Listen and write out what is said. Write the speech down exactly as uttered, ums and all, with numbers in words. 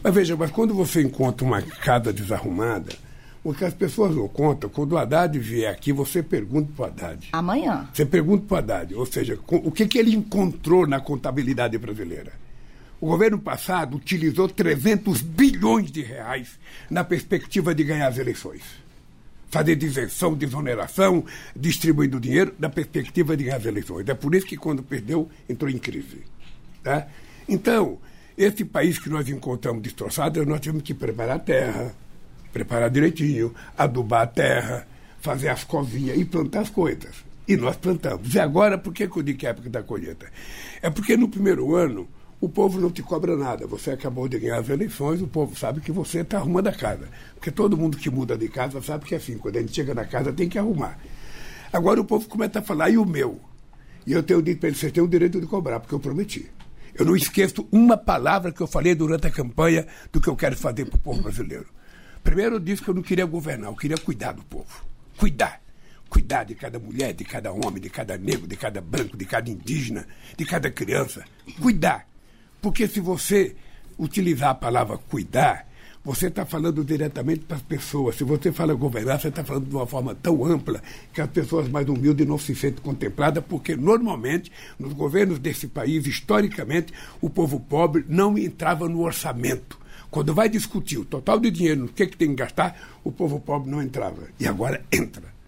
Mas veja, mas quando você encontra uma casa desarrumada, o que as pessoas não contam, quando o Haddad vier aqui, você pergunta para o Haddad. Amanhã. Você pergunta para o Haddad, ou seja, o que, que ele encontrou na contabilidade brasileira. O governo passado utilizou trezentos bilhões de reais na perspectiva de ganhar as eleições. Fazer isenção, desoneração, distribuindo dinheiro na perspectiva de ganhar as eleições. É por isso que quando perdeu, entrou em crise. Tá? Então, esse país que nós encontramos destroçado, nós temos que preparar a terra, preparar direitinho, adubar a terra, fazer as covinhas e plantar as coisas. E nós plantamos. E agora, por que eu digo que é a época da colheita? É porque no primeiro ano, o povo não te cobra nada. Você acabou de ganhar as eleições, o povo sabe que você está arrumando a casa. Porque todo mundo que muda de casa sabe que é assim, quando a gente chega na casa tem que arrumar. Agora o povo começa a falar, e o meu? E eu tenho dito para ele, você tem o direito de cobrar, porque eu prometi. Eu não esqueço uma palavra que eu falei durante a campanha do que eu quero fazer para o povo brasileiro. Primeiro eu disse que eu não queria governar, eu queria cuidar do povo. Cuidar. Cuidar de cada mulher, de cada homem, de cada negro, de cada branco, de cada indígena, de cada criança. Cuidar. Porque se você utilizar a palavra cuidar, você está falando diretamente para as pessoas. Se você fala governar, você está falando de uma forma tão ampla que as pessoas mais humildes não se sentem contempladas, porque normalmente, nos governos desse país, historicamente, o povo pobre não entrava no orçamento. Quando vai discutir o total de dinheiro, no que, que tem que gastar, o povo pobre não entrava. E agora entra.